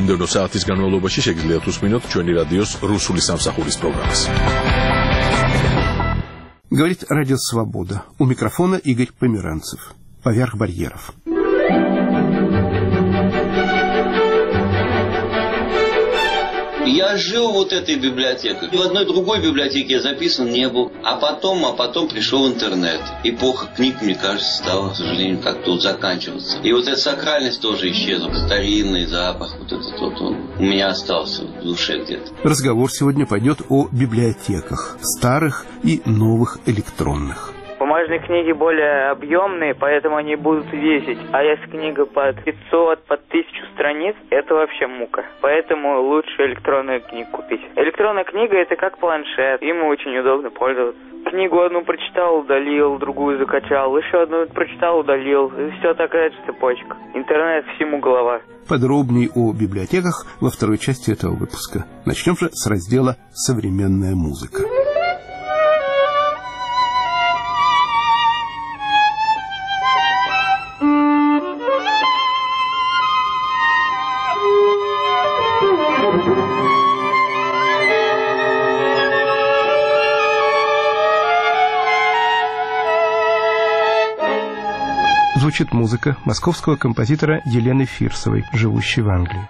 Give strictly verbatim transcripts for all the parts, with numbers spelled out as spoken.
მომდევნო საათის განმავლობაში შეგიძლიათ უსმინოთ ჩვენი რადიოს რუსული სამსახურის პროგრამას. Говорит Радио Свобода. У микрофона Игорь Померанцев. Поверх барьеров. Я жил вот этой библиотекой. В одной другой библиотеке я записан не был. А потом, а потом пришел интернет. Эпоха книг, мне кажется, стала, к сожалению, как-то вот заканчиваться. И вот эта сакральность тоже исчезла. Старинный запах, вот этот вот он у меня остался в душе где-то. Разговор сегодня пойдет о библиотеках. Старых и новых электронных. Бумажные книги более объемные, поэтому они будут весить. А если книга под пятьсот, под тысячу страниц, это вообще мука. Поэтому лучше электронную книгу купить. Электронная книга – это как планшет. Им очень удобно пользоваться. Книгу одну прочитал, удалил, другую закачал, еще одну прочитал, удалил. И все такая же цепочка. Интернет всему голова. Подробнее о библиотеках во второй части этого выпуска. Начнем же с раздела «Современная музыка». Звучит музыка московского композитора Елены Фирсовой, живущей в Англии.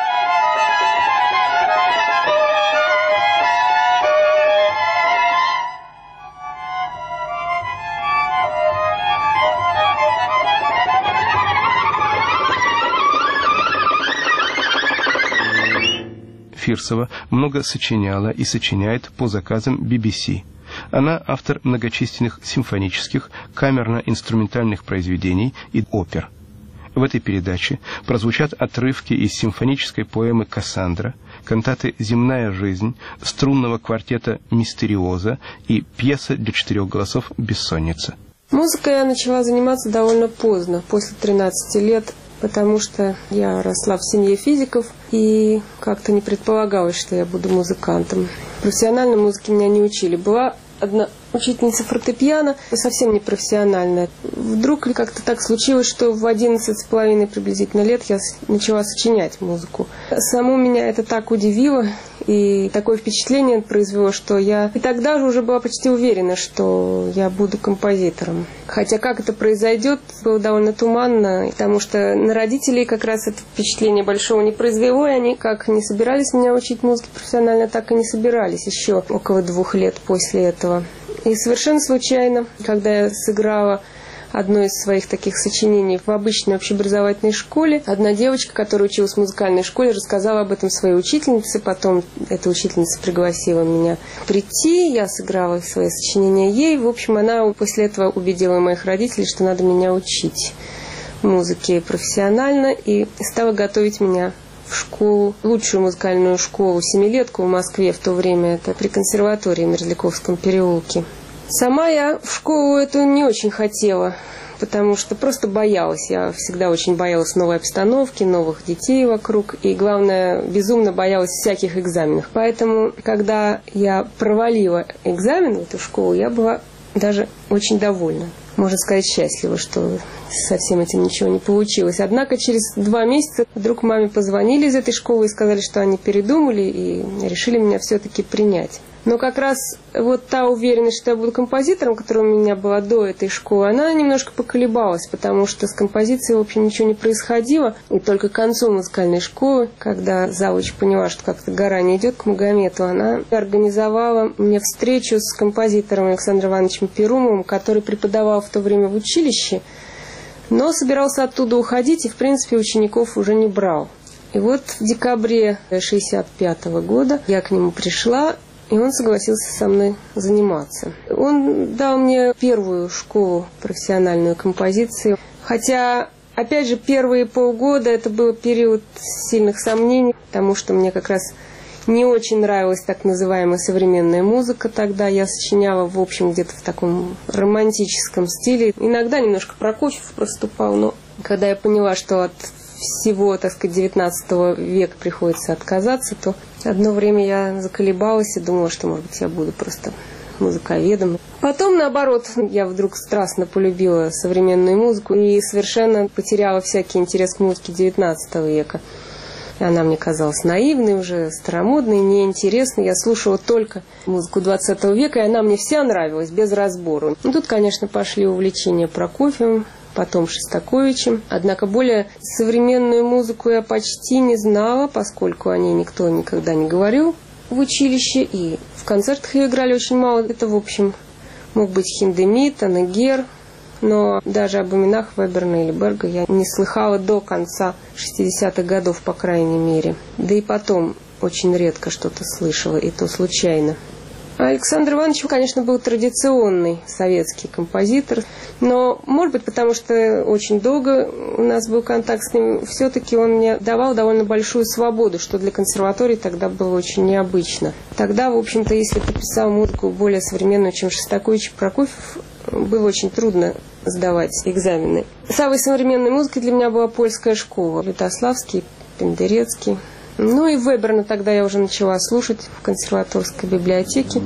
Фирсова много сочиняла и сочиняет по заказам би би си. Она автор многочисленных симфонических, камерно-инструментальных произведений и опер. В этой передаче прозвучат отрывки из симфонической поэмы «Кассандра», кантаты «Земная жизнь», струнного квартета «Мистериоза» и пьеса для четырех голосов «Бессонница». Музыкой я начала заниматься довольно поздно, после тринадцати лет, потому что я росла в семье физиков и как-то не предполагалось, что я буду музыкантом. Профессиональной музыке меня не учили. Была одна учительница фортепиано, совсем не профессиональная. Вдруг как-то так случилось, что в одиннадцать с половиной приблизительно лет я начала сочинять музыку. Саму меня это так удивило, и такое впечатление произвело, что я и тогда же уже была почти уверена, что я буду композитором. Хотя как это произойдет, было довольно туманно, потому что на родителей как раз это впечатление большого не произвело, и они как не собирались меня учить музыке профессионально, так и не собирались еще около двух лет после этого. И совершенно случайно, когда я сыграла одно из своих таких сочинений в обычной общеобразовательной школе, одна девочка, которая училась в музыкальной школе, рассказала об этом своей учительнице. Потом эта учительница пригласила меня прийти, я сыграла свое сочинение ей. В общем, она после этого убедила моих родителей, что надо меня учить музыке профессионально, и стала готовить меня в школу, лучшую музыкальную школу, семилетку в Москве в то время, это при консерватории в Мерзляковском переулке. Сама я в школу эту не очень хотела, потому что просто боялась. Я всегда очень боялась новой обстановки, новых детей вокруг, и, главное, безумно боялась всяких экзаменов. Поэтому, когда я провалила экзамен в эту школу, я была даже очень довольна. Можно сказать, счастлива, что со всем этим ничего не получилось. Однако через два месяца вдруг маме позвонили из этой школы и сказали, что они передумали и решили меня все-таки принять. Но как раз вот та уверенность, что я буду композитором, которая у меня была до этой школы, она немножко поколебалась, потому что с композицией, в общем, ничего не происходило. И только к концу музыкальной школы, когда завуч поняла, что как-то гора не идет к Магомету, она организовала мне встречу с композитором Александром Ивановичем Перумовым, который преподавал в то время в училище, но собирался оттуда уходить и, в принципе, учеников уже не брал. И вот в декабре шестьдесят пятого года я к нему пришла, и он согласился со мной заниматься. Он дал мне первую школу профессиональную композиции. Хотя, опять же, первые полгода это был период сильных сомнений, потому что мне как раз не очень нравилась так называемая современная музыка тогда. Я сочиняла, в общем, где-то в таком романтическом стиле. Иногда немножко Прокофьев проступал, но когда я поняла, что от всего, так сказать, девятнадцатого века приходится отказаться, то одно время я заколебалась и думала, что, может быть, я буду просто музыковедом. Потом, наоборот, я вдруг страстно полюбила современную музыку и совершенно потеряла всякий интерес к музыке девятнадцатого века. Она мне казалась наивной, уже старомодной, неинтересной. Я слушала только музыку двадцатого века, и она мне вся нравилась, без разбору. Ну, тут, конечно, пошли увлечения Прокофьевым, потом Шостаковичем. Однако более современную музыку я почти не знала, поскольку о ней никто никогда не говорил в училище, и в концертах ее играли очень мало. Это, в общем, мог быть Хиндемит, Аннегер, но даже об именах Веберна или Берга я не слыхала до конца шестидесятых годов, по крайней мере. Да и потом очень редко что-то слышала, и то случайно. Александр Иванович, конечно, был традиционный советский композитор, но, может быть, потому что очень долго у нас был контакт с ним, все-таки он мне давал довольно большую свободу, что для консерватории тогда было очень необычно. Тогда, в общем-то, если ты писал музыку более современную, чем Шостакович и Прокофьев, было очень трудно сдавать экзамены. Самой современной музыкой для меня была польская школа. Лютославский, Пендерецкий. Ну и Веберна тогда я уже начала слушать в консерваторской библиотеке.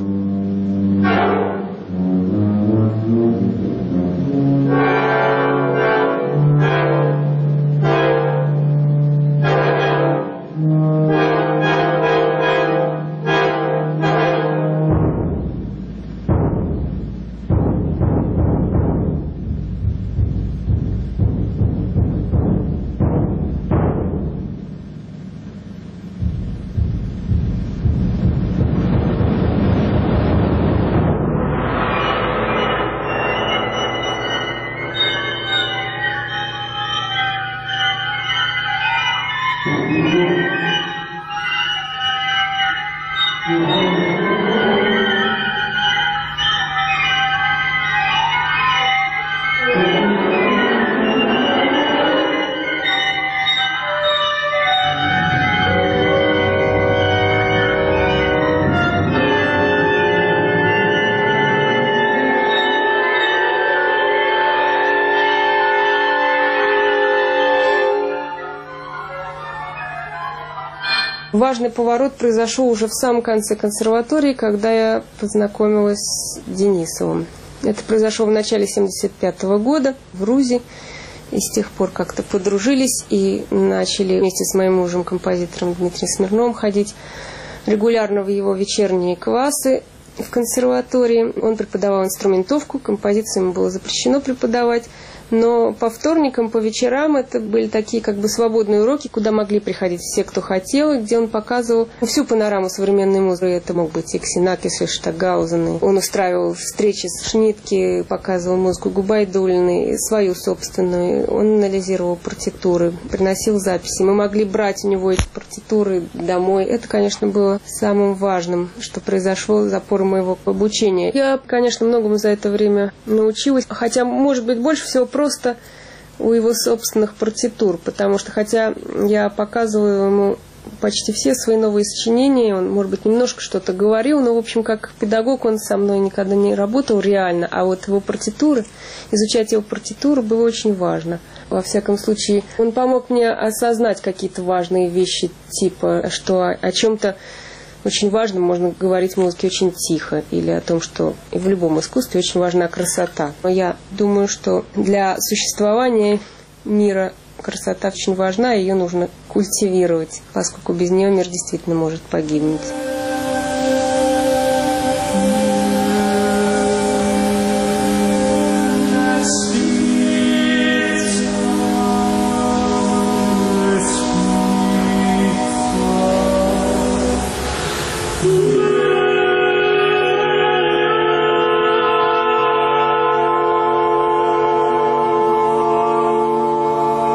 Важный поворот произошел уже в самом конце консерватории, когда я познакомилась с Денисовым. Это произошло в начале семьдесят пятого года в РУЗе. И с тех пор как-то подружились и начали вместе с моим мужем, композитором Дмитрием Смирновым, ходить регулярно в его вечерние классы в консерватории. Он преподавал инструментовку, композицию ему было запрещено преподавать. Но по вторникам, по вечерам это были такие как бы свободные уроки, куда могли приходить все, кто хотел, и где он показывал всю панораму современной музыки. Это мог быть и Ксенакис, и Штагаузен. Он устраивал встречи с Шнитке, показывал музыку Губайдуллиной, свою собственную. Он анализировал партитуры, приносил записи. Мы могли брать у него эти партитуры домой. Это, конечно, было самым важным, что произошло за пору моего обучения. Я, конечно, многому за это время научилась, хотя, может быть, больше всего просто у его собственных партитур, потому что, хотя я показываю ему почти все свои новые сочинения, он, может быть, немножко что-то говорил, но, в общем, как педагог он со мной никогда не работал реально, а вот его партитуры, изучать его партитуры было очень важно. Во всяком случае, он помог мне осознать какие-то важные вещи, типа, что о, о чем-то очень важно можно говорить в музыке очень тихо, или о том, что в любом искусстве очень важна красота. Но я думаю, что для существования мира красота очень важна, и ее нужно культивировать, поскольку без нее мир действительно может погибнуть.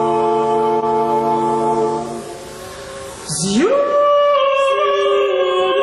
You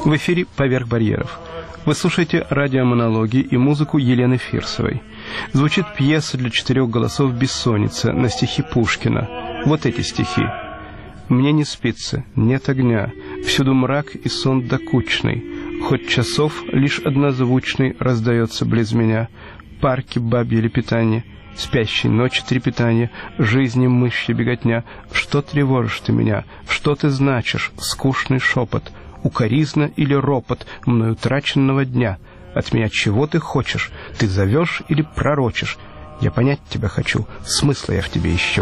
В эфире «Поверх барьеров». Вы слушаете радиомонологи и музыку Елены Фирсовой. Звучит пьеса для четырех голосов «Бессонница» на стихи Пушкина. Вот эти стихи. «Мне не спится, нет огня, всюду мрак и сон докучный, хоть часов лишь однозвучный раздается близ меня, парки бабье лепетание, спящей ночи трепетание, жизни мышья беготня. Что тревожишь ты меня, что ты значишь, скучный шепот, укоризна или ропот мною утраченного дня? От меня чего ты хочешь? Ты зовешь или пророчишь? Я понять тебя хочу, смысла я в тебе ищу».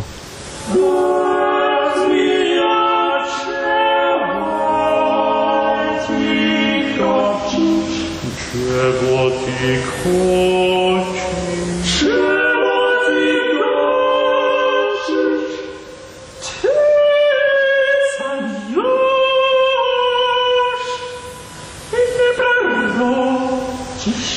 Чего ты хочешь? Чего ты хочешь? Ты зовешь и не пророчишь.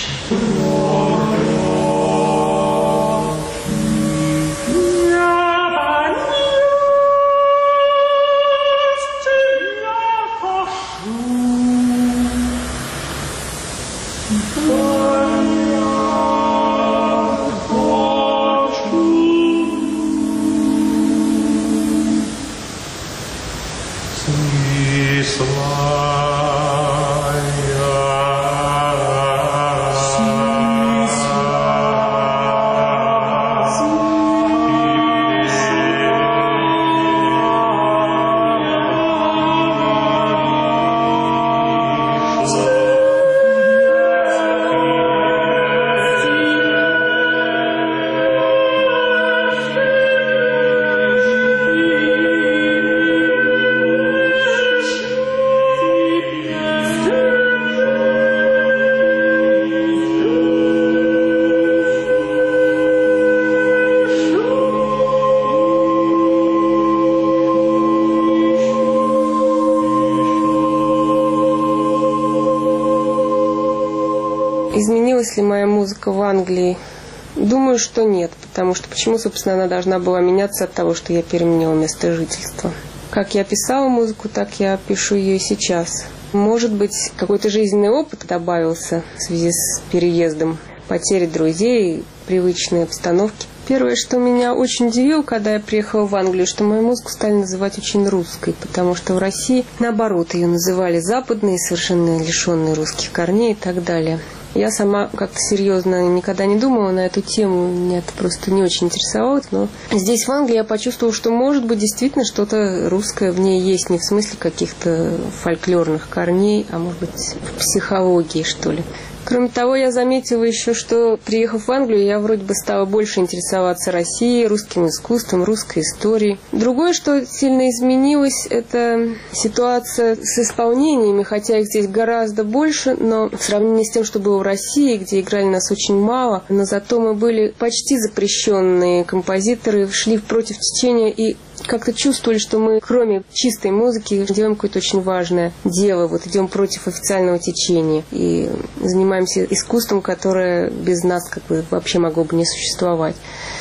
Изменилась ли моя музыка в Англии? Думаю, что нет, потому что почему, собственно, она должна была меняться от того, что я переменила место жительства. Как я писала музыку, так я пишу ее и сейчас. Может быть, какой-то жизненный опыт добавился в связи с переездом, потерей друзей, привычной обстановки. Первое, что меня очень удивило, когда я приехала в Англию, что мою музыку стали называть очень русской, потому что в России, наоборот, ее называли западной, совершенно лишенной русских корней и так далее. Я сама как-то серьезно никогда не думала на эту тему, меня это просто не очень интересовало. Но здесь, в Англии, я почувствовала, что, может быть, действительно что-то русское в ней есть, не в смысле каких-то фольклорных корней, а, может быть, в психологии, что ли. Кроме того, я заметила еще, что, приехав в Англию, я вроде бы стала больше интересоваться Россией, русским искусством, русской историей. Другое, что сильно изменилось, это ситуация с исполнениями, хотя их здесь гораздо больше, но в сравнении с тем, что было в России, где играли нас очень мало, но зато мы были почти запрещенные композиторы, шли против течения и как-то чувствовали, что мы, кроме чистой музыки, делаем какое-то очень важное дело, вот идем против официального течения и занимаемся искусством, которое без нас как бы вообще могло бы не существовать.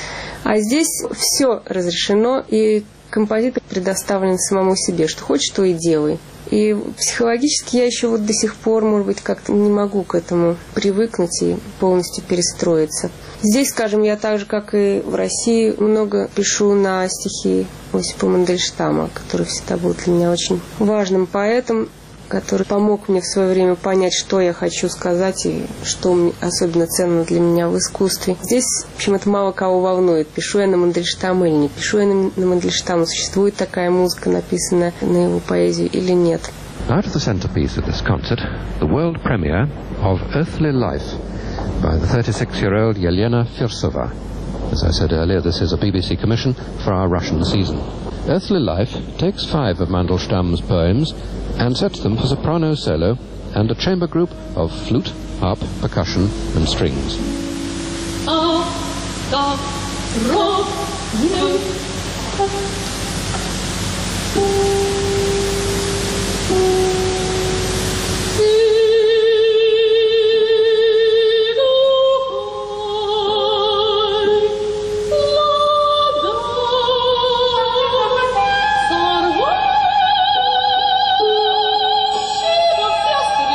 А здесь все разрешено, и композитор предоставлен самому себе, что хочешь, то и делай. И психологически я еще вот до сих пор, может быть, как-то не могу к этому привыкнуть и полностью перестроиться. Здесь, скажем, я так же, как и в России, много пишу на стихи Осипа Мандельштама, который всегда был для меня очень важным поэтом, который помог мне в свое время понять, что я хочу сказать и что особенно ценно для меня в искусстве. Здесь, в общем, это мало кого волнует, пишу я на Мандельштама или не пишу я на Мандельштама, существует такая музыка, написанная на его поэзию или нет. Out of the centerpiece of this concert, the world premiere of Earthly Life by the thirty-six-year-old Yelena Firsova. As I said earlier, this is a B B C commission for our Russian season. Earthly Life takes five of Mandelstam's poems and sets them for soprano solo and a chamber group of flute, harp, percussion and strings. Сорвал, шиво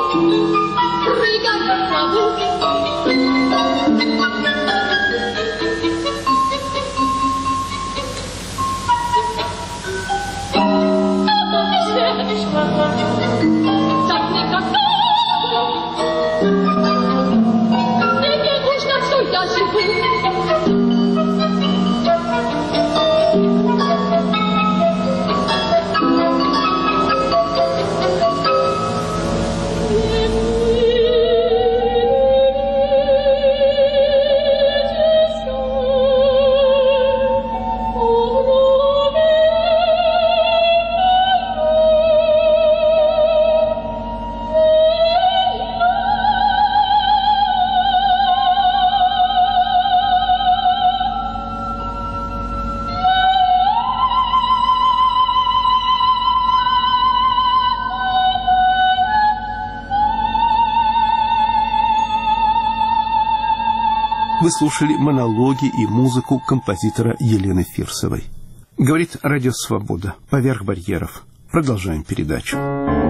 Вы слушали монологи и музыку композитора Елены Фирсовой. Говорит Радио Свобода. Поверх барьеров. Продолжаем передачу.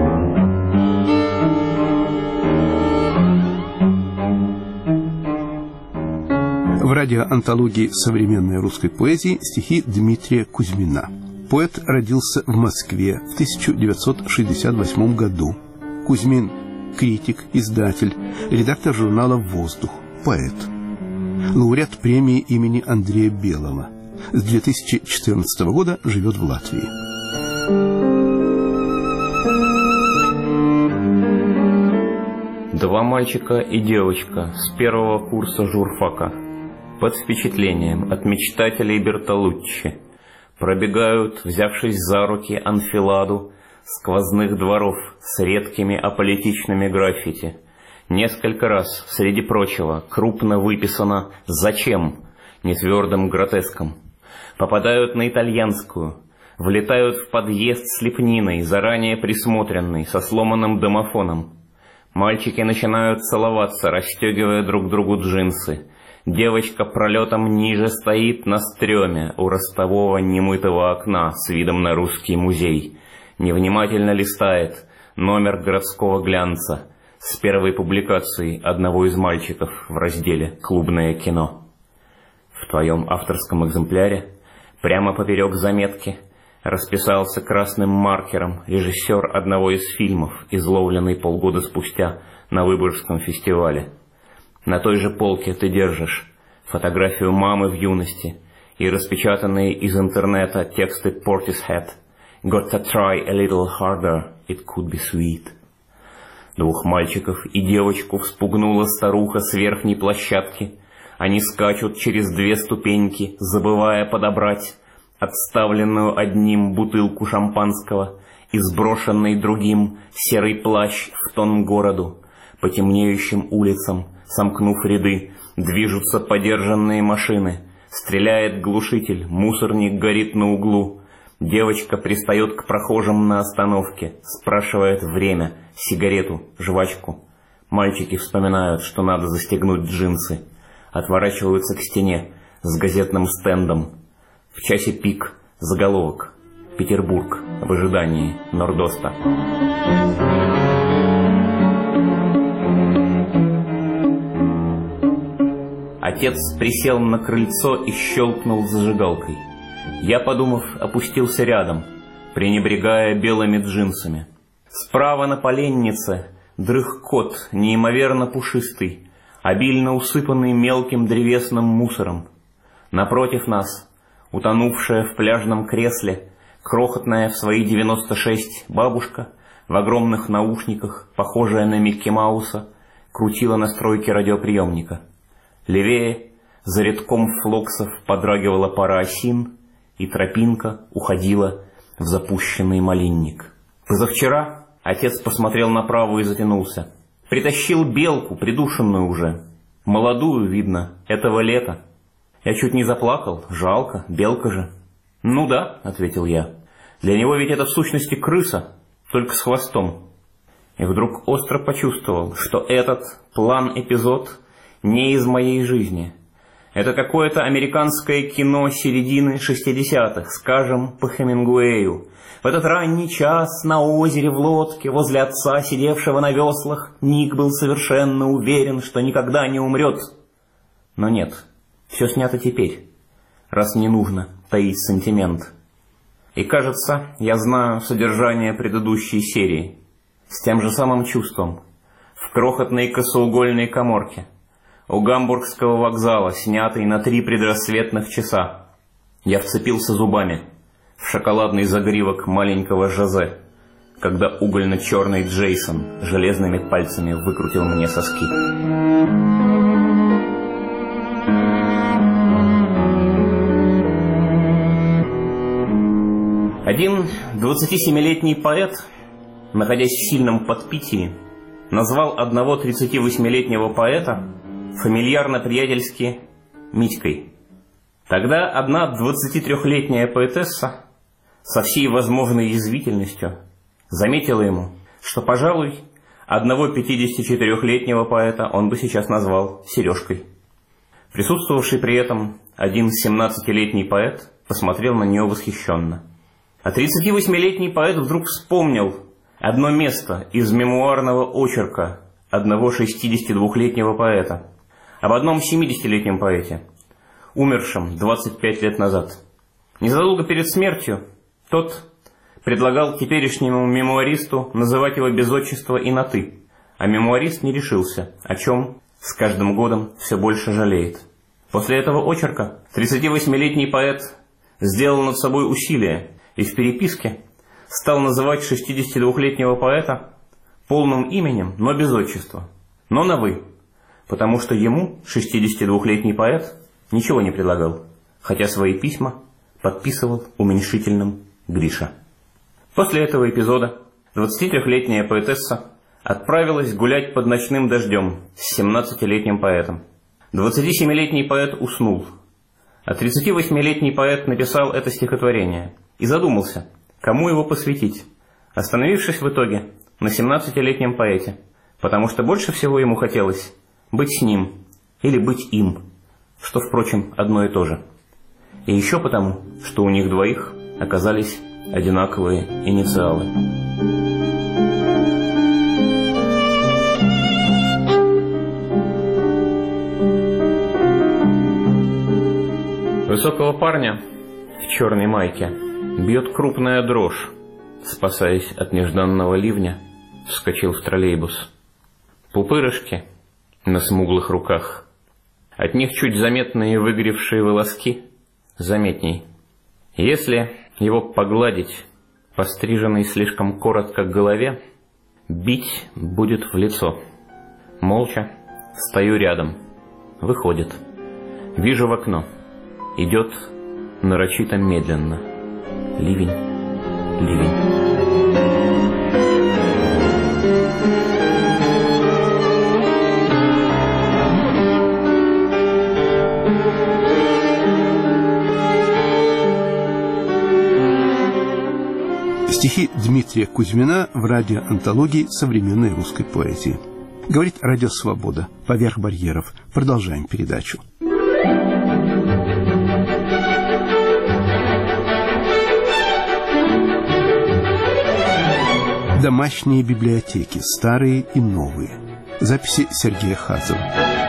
В радиоантологии современной русской поэзии стихи Дмитрия Кузьмина. Поэт родился в Москве в тысяча девятьсот шестьдесят восьмом году. Кузьмин – критик, издатель, редактор журнала «Воздух», поэт. Лауреат премии имени Андрея Белого. С две тысячи четырнадцатого года живет в Латвии. Два мальчика и девочка с первого курса журфака под впечатлением от мечтателей Бертолуччи пробегают, взявшись за руки, анфиладу сквозных дворов с редкими аполитичными граффити. Несколько раз, среди прочего, крупно выписано «Зачем?» нетвердым гротеском. Попадают на итальянскую, влетают в подъезд с лепниной, заранее присмотренной, со сломанным домофоном. Мальчики начинают целоваться, расстегивая друг другу джинсы. Девочка пролетом ниже стоит на стреме у ростового немытого окна с видом на русский музей. Невнимательно листает номер городского глянца с первой публикацией одного из мальчиков в разделе «Клубное кино». В твоем авторском экземпляре, прямо поперек заметки, расписался красным маркером режиссер одного из фильмов, изловленный полгода спустя на Выборгском фестивале. На той же полке ты держишь фотографию мамы в юности и распечатанные из интернета тексты Portishead «Got to try a little harder, it could be sweet». Двух мальчиков и девочку вспугнула старуха с верхней площадки. Они скачут через две ступеньки, забывая подобрать отставленную одним бутылку шампанского и сброшенный другим серый плащ в тон городу. По темнеющим улицам, сомкнув ряды, движутся подержанные машины. Стреляет глушитель, мусорник горит на углу. Девочка пристает к прохожим на остановке, спрашивает время, сигарету, жвачку. Мальчики вспоминают, что надо застегнуть джинсы. Отворачиваются к стене с газетным стендом. В часе пик заголовок: «Петербург в ожидании Нордоста». Отец присел на крыльцо и щелкнул зажигалкой. Я, подумав, опустился рядом, пренебрегая белыми джинсами. Справа на поленнице дрых кот, неимоверно пушистый, обильно усыпанный мелким древесным мусором. Напротив нас, утонувшая в пляжном кресле, крохотная в свои девяносто шесть бабушка в огромных наушниках, похожая на Микки Мауса, крутила настройки радиоприемника. Левее, за рядком флоксов, подрагивала пара осин, и тропинка уходила в запущенный малинник. Позавчера отец посмотрел направо и затянулся. Притащил белку, придушенную уже. Молодую, видно, этого лета. Я чуть не заплакал, жалко, белка же. «Ну да», — ответил я, — «для него ведь это в сущности крыса, только с хвостом». И вдруг остро почувствовал, что этот план-эпизод не из моей жизни. Это какое-то американское кино середины шестидесятых, скажем, по Хемингуэю. В этот ранний час на озере в лодке возле отца, сидевшего на веслах, Ник был совершенно уверен, что никогда не умрет. Но нет, все снято теперь, раз не нужно таить сантимент. И кажется, я знаю содержание предыдущей серии. С тем же самым чувством, в крохотной косоугольной каморке, у Гамбургского вокзала, снятой на три предрассветных часа, я вцепился зубами в шоколадный загривок маленького Жозе, когда угольно-черный Джейсон железными пальцами выкрутил мне соски. Один двадцатисемилетний поэт, находясь в сильном подпитии, назвал одного тридцативосьмилетнего поэта фамильярно-приятельски Митькой. Тогда одна двадцатитрёхлетняя поэтесса со всей возможной язвительностью заметила ему, что, пожалуй, одного пятидесятичетырёхлетнего поэта он бы сейчас назвал Сережкой. Присутствовавший при этом один семнадцатилетний поэт посмотрел на нее восхищенно. А тридцативосьмилетний поэт вдруг вспомнил одно место из мемуарного очерка одного шестидесятидвухлетнего поэта об одном семидесятилетнем поэте, умершем двадцать пять лет назад. Незадолго перед смертью тот предлагал теперешнему мемуаристу называть его без отчества и на «ты», а мемуарист не решился, о чем с каждым годом все больше жалеет. После этого очерка тридцативосьмилетний поэт сделал над собой усилие и в переписке стал называть шестидесятидвухлетнего поэта полным именем, но без отчества, но на «вы», потому что ему шестидесятидвухлетний поэт ничего не предлагал, хотя свои письма подписывал уменьшительным Гриша. После этого эпизода двадцатитрёхлетняя поэтесса отправилась гулять под ночным дождем с семнадцатилетним поэтом. двадцатисемилетний поэт уснул, а тридцативосьмилетний поэт написал это стихотворение и задумался, кому его посвятить, остановившись в итоге на семнадцатилетнем поэте, потому что больше всего ему хотелось быть с ним или быть им, что, впрочем, одно и то же. И еще потому, что у них двоих оказались одинаковые инициалы. Высокого парня в черной майке бьет крупная дрожь. Спасаясь от нежданного ливня, вскочил в троллейбус. Пупырышки на смуглых руках. От них чуть заметные выгоревшие волоски заметней. Если его погладить по стриженной слишком коротко голове, бить будет в лицо. Молча стою рядом. Выходит. Вижу в окно. Идет нарочито медленно. Ливень, ливень. Стихи Дмитрия Кузьмина в радиоантологии современной русской поэзии. Говорит Радио Свобода. Поверх барьеров. Продолжаем передачу. Домашние библиотеки, старые и новые. Записи Сергея Хазова.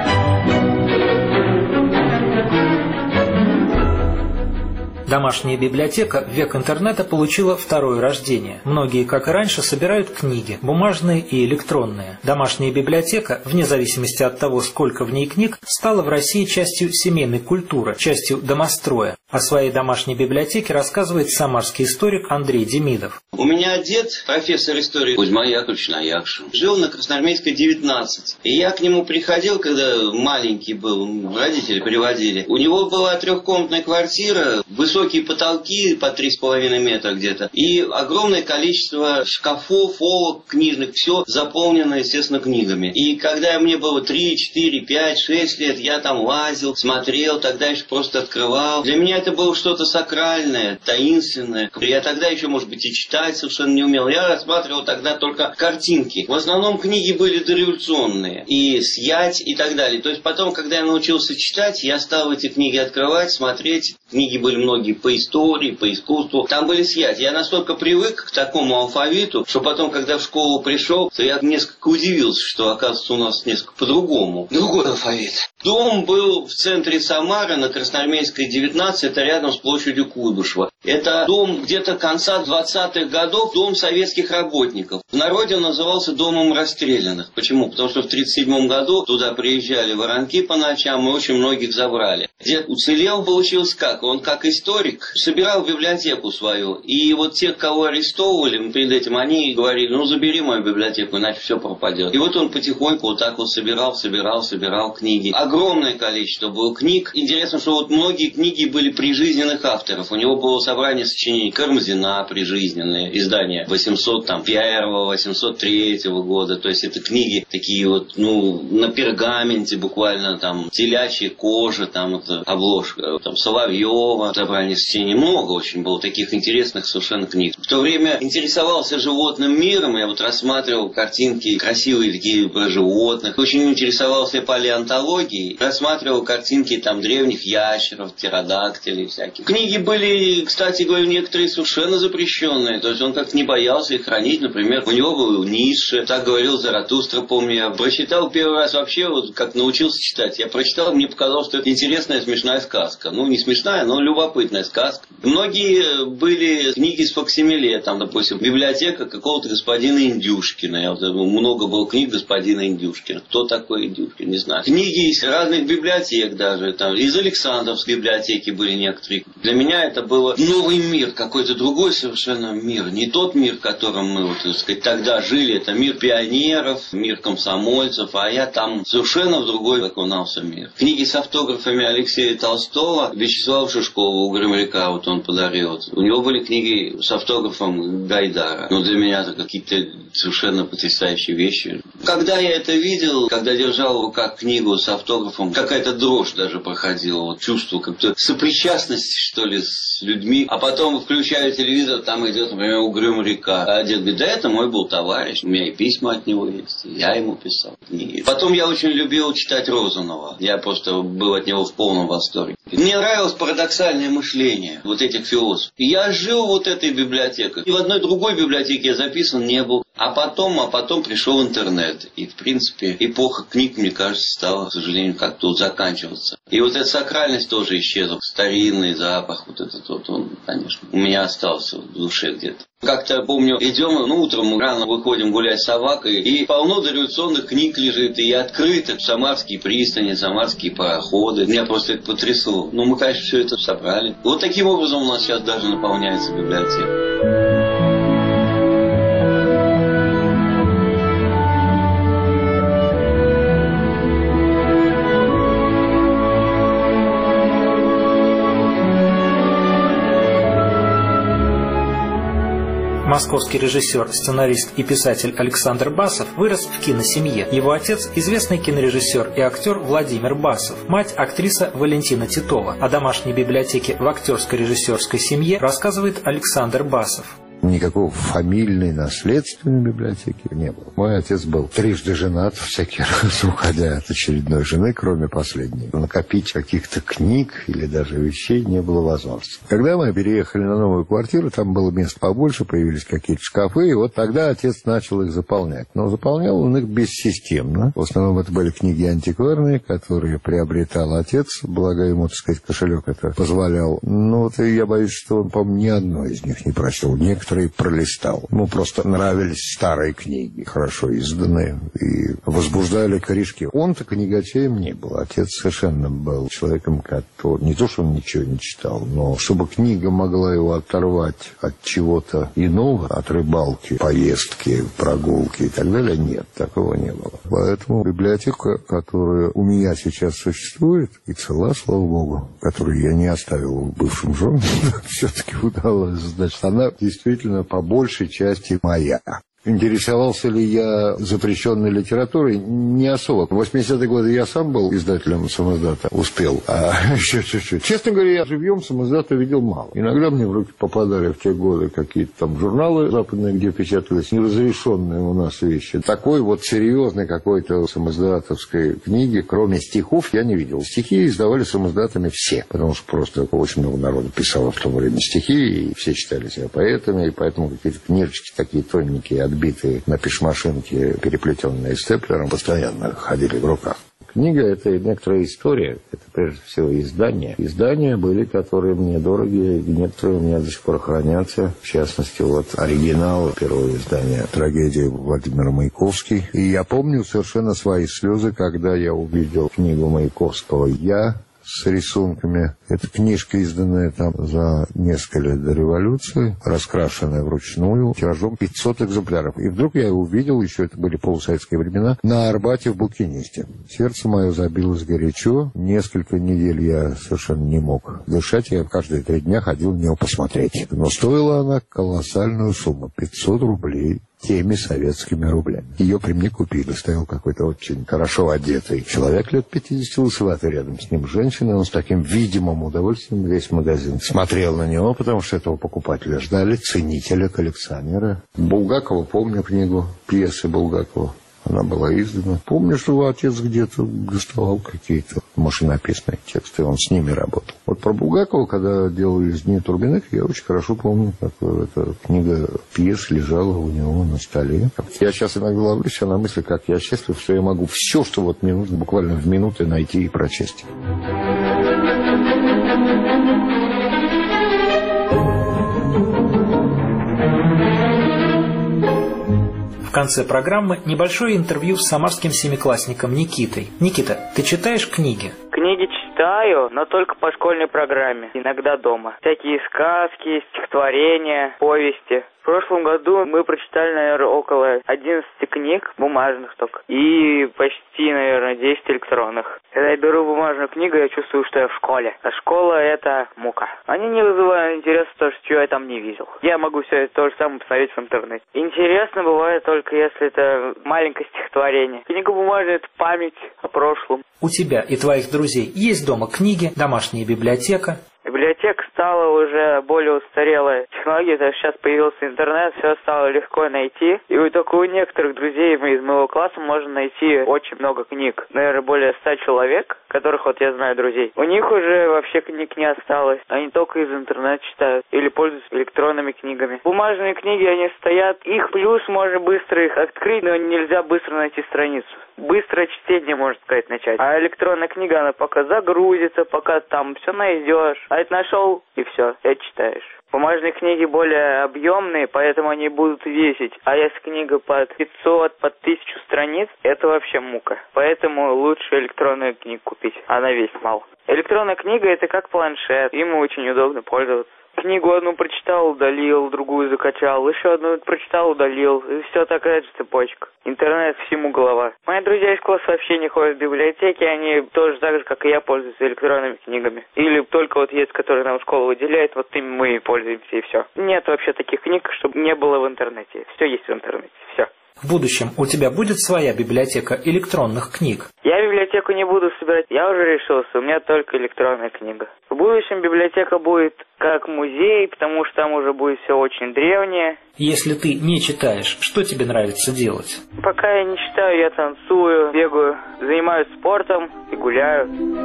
Домашняя библиотека в век интернета получила второе рождение. Многие, как и раньше, собирают книги, бумажные и электронные. Домашняя библиотека, вне зависимости от того, сколько в ней книг, стала в России частью семейной культуры, частью домостроя. О своей домашней библиотеке рассказывает самарский историк Андрей Демидов. У меня дед, профессор истории Кузьма Яковлевич Наякшин, жил на Красноармейской девятнадцать. И я к нему приходил, когда маленький был, родители приводили. У него была трехкомнатная квартира, высокие потолки по три с половиной метра где-то, и огромное количество шкафов, полок, книжных, все заполнено, естественно, книгами. И когда мне было три, четыре, пять, шесть лет, я там лазил, смотрел, тогда еще просто открывал. Для меня это было что-то сакральное, таинственное. Я тогда еще, может быть, и читать совершенно не умел. Я рассматривал тогда только картинки. В основном книги были дореволюционные. И «Сять» и так далее. То есть потом, когда я научился читать, я стал эти книги открывать, смотреть. Книги были многие по истории, по искусству. Там были «Сять». Я настолько привык к такому алфавиту, что потом, когда в школу пришел, то я несколько удивился, что, оказывается, у нас несколько по-другому. Другой алфавит. Дом был в центре Самары, на Красноармейской, девятнадцать, это рядом с площадью Куйбышева. Это дом где-то конца двадцатых годов, дом советских работников. В народе он назывался домом расстрелянных. Почему? Потому что в тридцать седьмом году туда приезжали воронки по ночам и очень многих забрали. Дед уцелел, получилось как? Он как историк собирал библиотеку свою. И вот тех, кого арестовывали перед этим, они говорили, ну забери мою библиотеку, иначе все пропадет. И вот он потихоньку вот так вот собирал, собирал, собирал книги. Огромное количество было книг. Интересно, что вот многие книги были прижизненных авторов. У него было собрание сочинений Кармазина, прижизненные, издания восемьсот первого, восемьсот третьего года. То есть это книги такие вот, ну, на пергаменте буквально, там, телячья кожа, там, это обложка, там, Соловьева, собрание сочинений. Много очень было таких интересных совершенно книг. В то время интересовался животным миром. Я вот рассматривал картинки красивые такие про животных. Очень интересовался палеонтологией. Рассматривал картинки там древних ящеров, птеродактилей всяких. Книги были, кстати говоря, некоторые совершенно запрещенные. То есть он как-то не боялся их хранить. Например, у него был Ницше. Так говорил Заратустра, помню. Я прочитал первый раз вообще, вот как научился читать. Я прочитал, мне показалось, что это интересная, смешная сказка. Ну, не смешная, но любопытная сказка. Многие были книги с факсимиле. Там, допустим, библиотека какого-то господина Индюшкина. Я вот, много было книг господина Индюшкина. Кто такой Индюшкин? Не знаю. Книги из разных библиотек даже. Там, из Александровской библиотеки были некоторые. Для меня это было новый мир, какой-то другой совершенно мир. Не тот мир, в котором мы, вот, так сказать, тогда жили. Это мир пионеров, мир комсомольцев. А я там совершенно в другой окунался мир. Книги с автографами Алексея Толстого, Вячеслава Шишкова, у Громовика, вот он подарил. У него были книги с автографом Гайдара. Но для меня это какие-то совершенно потрясающие вещи. Когда я это видел, когда держал в руках книгу с автографом, какая-то дрожь даже проходила. Вот чувство как-то сопричастности, что ли, с людьми. А потом включаю телевизор, там идет, например, Угрюм река. А дед говорит, да это мой был товарищ, у меня и письма от него есть, я ему писал книги. Потом я очень любил читать Розанова. Я просто был от него в полном восторге. Мне нравилось парадоксальное мышление вот этих философов. И я жил вот этой библиотекой. И в одной другой библиотеке я записан не был. А потом, а потом пришел интернет. И, в принципе, эпоха книг, мне кажется, стала, к сожалению, как-то вот заканчиваться. И вот эта сакральность тоже исчезла. Старинный запах, вот этот вот, он, конечно, у меня остался в душе где-то. Как-то, помню, идем, ну, утром мы рано выходим гулять с собакой, и полно дореволюционных книг лежит, и открыто самарские пристани, самарские пароходы. Меня просто это потрясло. Ну, мы, конечно, все это собрали. Вот таким образом у нас сейчас даже наполняется библиотека. Московский режиссер, сценарист и писатель Александр Басов вырос в киносемье. Его отец – известный кинорежиссер и актер Владимир Басов, мать – актриса Валентина Титова. О домашней библиотеке в актерской режиссерской семье рассказывает Александр Басов. Никакого фамильной, наследственной библиотеки не было. Мой отец был трижды женат, всякий раз уходя от очередной жены, кроме последней. Накопить каких-то книг или даже вещей не было возможности. Когда мы переехали на новую квартиру, там было место побольше, появились какие-то шкафы, и вот тогда отец начал их заполнять. Но заполнял он их бессистемно. В основном это были книги антикварные, которые приобретал отец, благо ему, так сказать, кошелек это позволял. Но вот я боюсь, что он, по-моему, ни одной из них не прочел. Некоторые пролистал. Ему просто нравились старые книги, хорошо изданные, и возбуждали корешки. Он-то книгачеем не был. Отец совершенно был человеком, который не то, что он ничего не читал, но чтобы книга могла его оторвать от чего-то иного, от рыбалки, поездки, прогулки и так далее, нет, такого не было. Поэтому библиотека, которая у меня сейчас существует, и цела, слава богу, которую я не оставил в бывшем жене, все-таки удалось. Значит, она действительно по большей части моя. Интересовался ли я запрещенной литературой? Не особо. В восьмидесятые годы я сам был издателем «Самоздата». Успел. А еще чуть-чуть. Честно говоря, я живьем «Самоздата» видел мало. Иногда мне в руки попадали в те годы какие-то там журналы западные, где печатались неразрешенные у нас вещи. Такой вот серьезной какой-то самоздатовской книги, кроме стихов, я не видел. Стихи издавали самоздатами все, потому что просто очень много народу писало в то время стихи, и все считали себя поэтами, и поэтому какие-то книжечки такие тоненькие, отбитые на пешмашинке, переплетенные степлером, постоянно ходили в руках. Книга – это некоторая история, это прежде всего издания. Издания были, которые мне дороги, и некоторые у меня до сих пор хранятся. В частности, вот оригинал первого издания «Трагедия» Владимира Маяковский. И я помню совершенно свои слезы, когда я увидел книгу Маяковского «Я» с рисунками. Это книжка, изданная там за несколько лет до революции, раскрашенная вручную, тиражом пятьсот экземпляров. И вдруг я увидел, еще это были полусоветские времена, на Арбате в букинисте. Сердце мое забилось горячо. Несколько недель я совершенно не мог дышать. Я каждые три дня ходил на него посмотреть. Но стоила она колоссальную сумму. пятьсот рублей. Теми советскими рублями. Ее при мне купили. Стоял какой-то очень хорошо одетый человек лет пятидесяти, лысоватый, рядом с ним женщина. Он с таким видимым удовольствием весь магазин смотрел на него, потому что этого покупателя ждали, ценителя, коллекционера. Булгакова, помню книгу, пьесы Булгакова. Она была издана. Помню, что его отец где-то доставал какие-то машинописные тексты, он с ними работал. Вот про Булгакова, когда делали из Дни Турбиных, я очень хорошо помню, как эта книга пьес лежала у него на столе. Я сейчас иногда ловлю себя на мысли, как я счастлив, что я могу все, что вот мне нужно, буквально в минуты найти и прочесть. В конце программы небольшое интервью с самарским семиклассником Никитой. Никита, ты читаешь книги? Книги читаю, но только по школьной программе, иногда дома. Всякие сказки, стихотворения, повести. В прошлом году мы прочитали, наверное, около одиннадцати книг, бумажных только, и почти, наверное, десять электронных. Когда я беру бумажную книгу, я чувствую, что я в школе. А школа — это мука. Они не вызывают интереса, то, что я там не видел. Я могу все это то же самое посмотреть в интернете. Интересно бывает только, если это маленькое стихотворение. Книга бумажная — это память о прошлом. У тебя и твоих друзей есть дома книги, домашняя библиотека? Библиотека стала уже более устарелая технология, потому что сейчас появился интернет, все стало легко найти. И вот только у некоторых друзей из моего класса можно найти очень много книг. Наверное, более ста человек, которых вот я знаю друзей. У них уже вообще книг не осталось. Они только из интернета читают или пользуются электронными книгами. Бумажные книги, они стоят. Их плюс, можно быстро их открыть, но нельзя быстро найти страницу. Быстрое чтение, можно сказать, начать. А электронная книга, она пока загрузится, пока там все найдешь. А это нашел, и все, и читаешь. Бумажные книги более объемные, поэтому они будут весить. А если книга под пятьсот, под тысячу страниц, это вообще мука. Поэтому лучше электронную книгу купить. Она весит мало. Электронная книга — это как планшет. Им очень удобно пользоваться. Книгу одну прочитал, удалил, другую закачал, еще одну прочитал, удалил. И все такая же цепочка. Интернет всему голова. Мои друзья из класса вообще не ходят в библиотеки, они тоже так же, как и я, пользуются электронными книгами. Или только вот есть, которые нам школа выделяет, вот им мы и пользуемся, и все. Нет вообще таких книг, чтобы не было в интернете. Все есть в интернете, все. В будущем у тебя будет своя библиотека электронных книг? Я библиотеку не буду собирать, я уже решился, у меня только электронная книга. В будущем библиотека будет как музей, потому что там уже будет все очень древнее. Если ты не читаешь, что тебе нравится делать? Пока я не читаю, я танцую, бегаю, занимаюсь спортом и гуляю.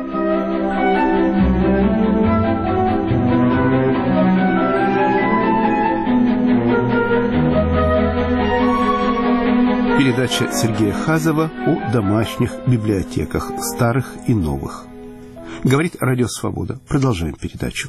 Передача Сергея Хазова о домашних библиотеках, старых и новых. Говорит Радио Свобода. Продолжаем передачу.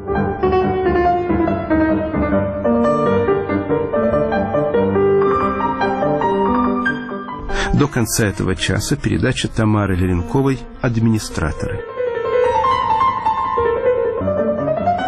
До конца этого часа передача Тамары Леренковой «Администраторы».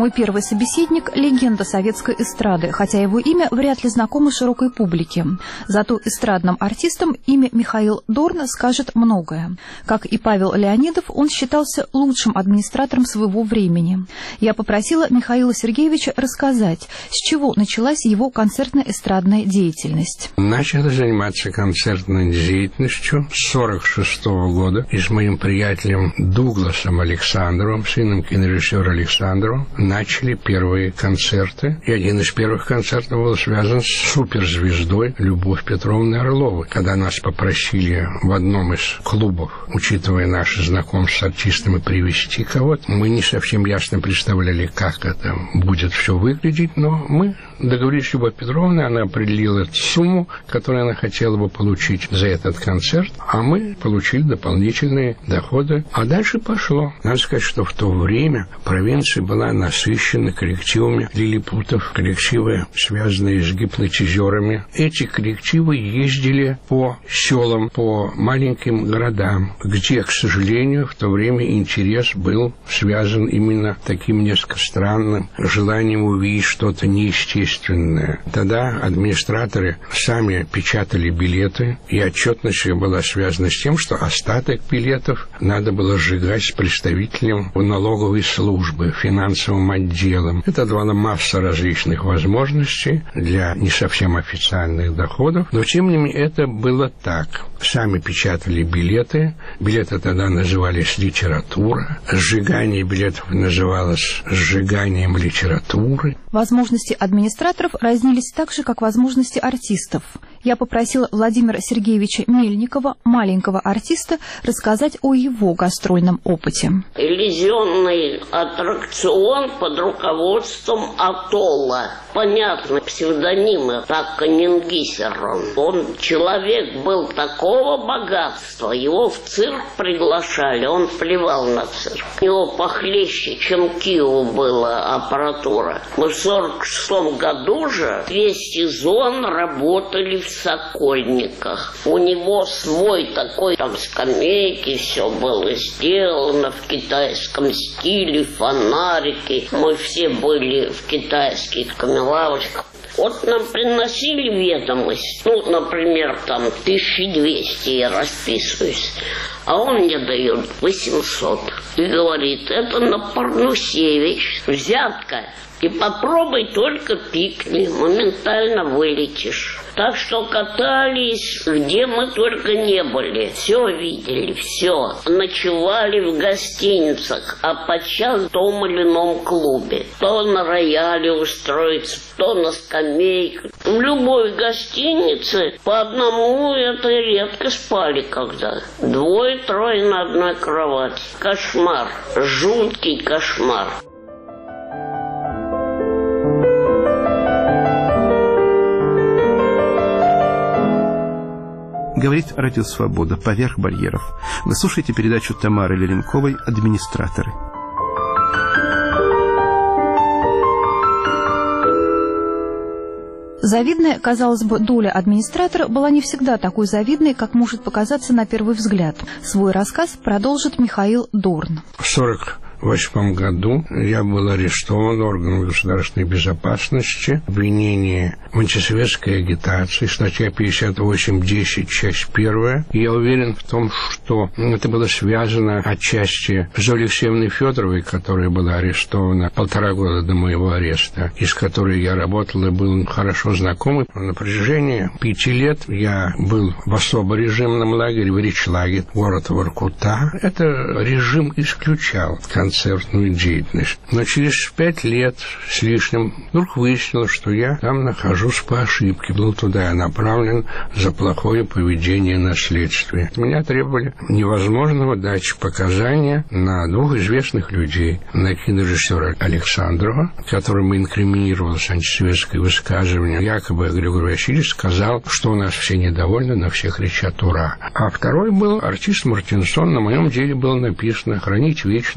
Мой первый собеседник – легенда советской эстрады, хотя его имя вряд ли знакомо широкой публике. Зато эстрадным артистам имя Михаил Дорн скажет многое. Как и Павел Леонидов, он считался лучшим администратором своего времени. Я попросила Михаила Сергеевича рассказать, с чего началась его концертно-эстрадная деятельность. Начал заниматься концертной деятельностью с сорок шестого года и с моим приятелем Дугласом Александровым, сыном кинорежиссера Александрова, начали первые концерты. И один из первых концертов был связан с суперзвездой Любовь Петровны Орловой. Когда нас попросили в одном из клубов, учитывая наше знакомство с артистами, привезти кого-то, мы не совсем ясно представляли, как это будет все выглядеть, но мы договорились с Любовью Петровной, она определила сумму, которую она хотела бы получить за этот концерт, а мы получили дополнительные доходы. А дальше пошло. Надо сказать, что в то время провинция была насыщена коллективами лилипутов, коллективы, связанные с гипнотизерами. Эти коллективы ездили по селам, по маленьким городам, где, к сожалению, в то время интерес был связан именно таким несколько странным желанием увидеть что-то неестественное. Тогда администраторы сами печатали билеты, и отчетность была связана с тем, что остаток билетов надо было сжигать с представителем налоговой службы, финансовым отделом. Это давало массу различных возможностей для не совсем официальных доходов, но тем не менее это было так. Сами печатали билеты, билеты тогда назывались литература, сжигание билетов называлось сжиганием литературы. Возможности администраторов разнились так же, как возможности артистов. Я попросила Владимира Сергеевича Мельникова, маленького артиста, рассказать о его гастрольном опыте. Иллюзионный аттракцион под руководством Атолла. Понятно, псевдонимы, так Канингисерон. Он человек был такого богатства, его в цирк приглашали, он плевал на цирк. У него похлеще, чем Киеву была аппаратура. Мы в сорок шестом году же весь сезон работали в Сокольниках. У него свой такой, там скамейки, все было сделано в китайском стиле, фонарики. Мы все были в китайских камелавочках. Вот нам приносили ведомость, ну, например, там тысяча двести я расписываюсь, а он мне дает восемьсот. И говорит, это на Парнусевич, взятка. И попробуй только пикни, моментально вылетишь. Так что катались, где мы только не были. Все видели, все. Ночевали в гостиницах, а подчас в том или ином клубе. То на рояле устроиться, то на скамейке. В любой гостинице по одному это редко спали когда. Двое-трое на одной кровати. Кошмар, жуткий кошмар. Говорит Радио Свобода «Поверх барьеров». Вы слушаете передачу Тамары Леренковой «Администраторы». Завидная, казалось бы, доля администратора была не всегда такой завидной, как может показаться на первый взгляд. Свой рассказ продолжит Михаил Дорн. В сорок восьмом году я был арестован органом государственной безопасности, обвинение в антисоветской агитации, статья пятьдесят восемь десять, часть первая. И я уверен в том, что это было связано отчасти с Зоей Алексеевной Федоровой, которая была арестована полтора года до моего ареста, и с которой я работал и был хорошо знаком. На протяжении пяти лет я был в особо режимном лагере, в Ричлаге, город Воркута. Это режим исключал концертную деятельность. Но через пять лет с лишним вдруг выяснилось, что я там нахожусь по ошибке. Был туда я направлен за плохое поведение на следствии. Меня требовали невозможного дать показания на двух известных людей. На кинорежиссера Александрова, которому инкриминировалось антисоветское высказывание. Якобы Григорий Васильевич сказал, что у нас все недовольны, на всех кричат «Ура!». А второй был артист Мартинсон. На моем деле было написано «Хранить вечно М.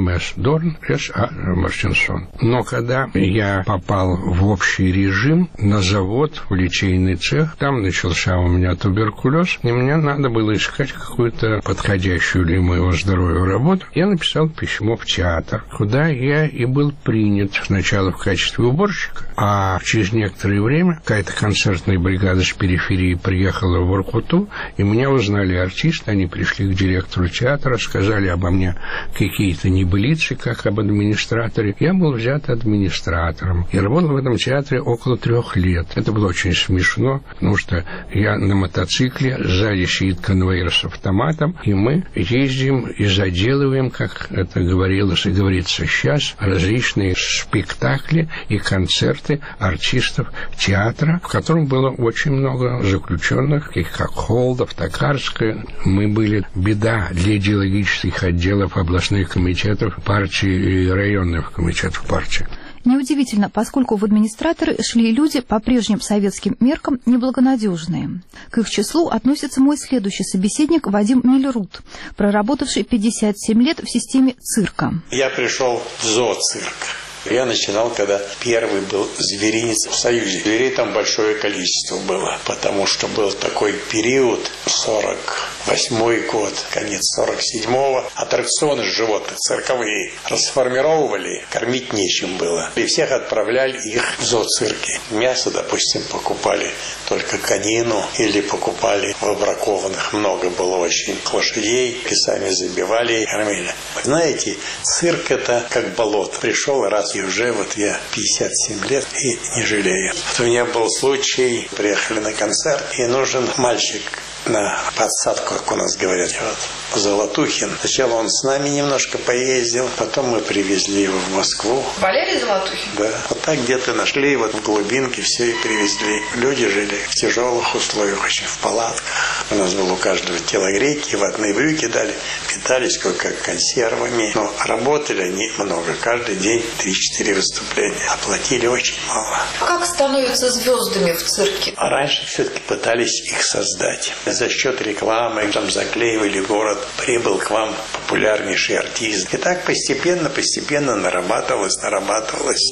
эм эс Дорн, эс а Мартинсон. Но когда я попал в общий режим на завод, в литейный цех, там начался у меня туберкулез, и мне надо было искать какую-то подходящую для моего здоровья работу. Я написал письмо в театр, куда я и был принят сначала в качестве уборщика, а через некоторое время какая-то концертная бригада с периферии приехала в Воркуту, и меня узнали артисты, они пришли к директору театра, сказали обо мне какие-то небылицы, как об администраторе. Я был взят администратором и работал в этом театре около трех лет. Это было очень смешно, потому что я на мотоцикле, сзади сидит конвоир с автоматом, и мы ездим и заделываем, как это говорилось и говорится сейчас, различные спектакли и концерты артистов театра, в котором было очень много заключенных, таких как Холдов, Токарская. Мы были беда для идеологических отделов областных комитетов партии и районных комитетов партии. Неудивительно, поскольку в администраторы шли люди по прежним советским меркам неблагонадежные. К их числу относится мой следующий собеседник Вадим Миллерут, проработавший пятьдесят семь лет в системе цирка. Я пришел в зооцирк. Я начинал, когда первый был зверинец в Союзе. Зверей там большое количество было, потому что был такой период, сорок восьмой год, конец сорок седьмого, аттракционы животных цирковые расформировывали, кормить нечем было. И всех отправляли их в зооцирки. Мясо, допустим, покупали только конину или покупали в бракованных. Много было очень лошадей, и сами забивали и кормили. Знаете, цирк это как болото. Пришел раз и уже вот я пятьдесят семь лет и не жалею. Вот у меня был случай, приехали на концерт, и нужен мальчик на подсадку, как у нас говорят, вот, Золотухин. Сначала он с нами немножко поездил, потом мы привезли его в Москву. Валерий Золотухин? Да. Вот так где-то нашли, вот в глубинке все и привезли. Люди жили в тяжелых условиях, очень в палатках. У нас было у каждого телогрейки, ватные брюки дали, питались как консервами. Но работали они много, каждый день три-четыре выступления. Оплатили очень мало. Как становятся звездами в цирке? А раньше все-таки пытались их создать. За счет рекламы, там заклеивали город, прибыл к вам популярнейший артист. И так постепенно-постепенно нарабатывалось, нарабатывалось.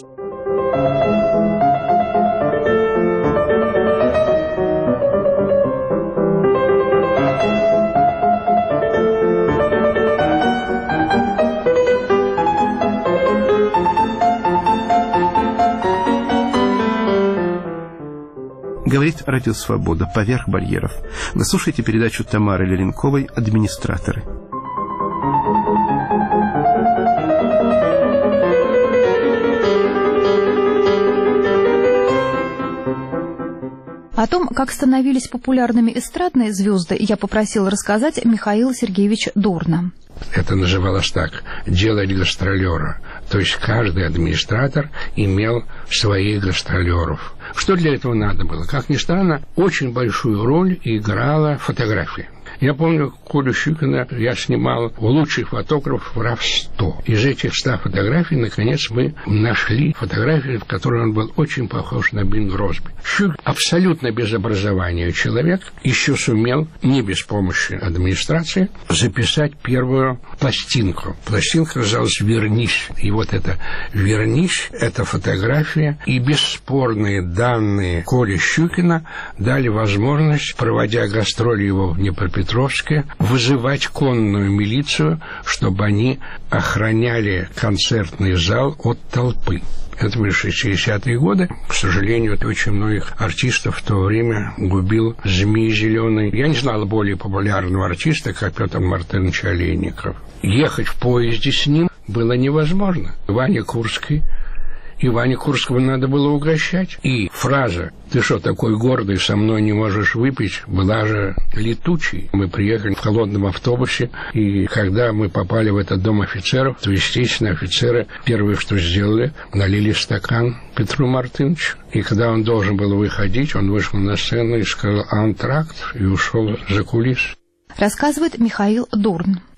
Говорит Радио Свобода «Поверх барьеров». Вы слушаете передачу Тамары Леленковой «Администраторы». О том, как становились популярными эстрадные звезды, я попросил рассказать Михаила Сергеевича Дорна. Это называлось так – делать гастролера. То есть каждый администратор имел своих гастролеров. Что для этого надо было? Как ни странно, очень большую роль играла фотография. Я помню, Колю Щукина я снимал у лучших фотографов раз сто. Из этих ста фотографий, наконец, мы нашли фотографию, в которой он был очень похож на Бинг Кросби. Щукин, абсолютно без образования человек, еще сумел, не без помощи администрации, записать первую пластинку. Пластинка называлась «Вернись». И вот это «Вернись», эта фотография и бесспорные данные Коли Щукина дали возможность, проводя гастроли его в Днепропетровске, вызывать конную милицию, чтобы они охраняли концертный зал от толпы. Это были шестидесятые годы. К сожалению, очень многих артистов в то время губил Змей Зеленый. Я не знал более популярного артиста, как Петр Мартынович Олейников. Ехать в поезде с ним было невозможно. Ваня Курский. И Ване Курского надо было угощать. И фраза «Ты что, такой гордый, со мной не можешь выпить?» была же летучей. Мы приехали в холодном автобусе, и когда мы попали в этот дом офицеров, то, естественно, офицеры первое, что сделали, налили стакан Петру Мартыновичу. И когда он должен был выходить, он вышел на сцену и сказал «Антракт» и ушел за кулис. Рассказывает Михаил Дорн.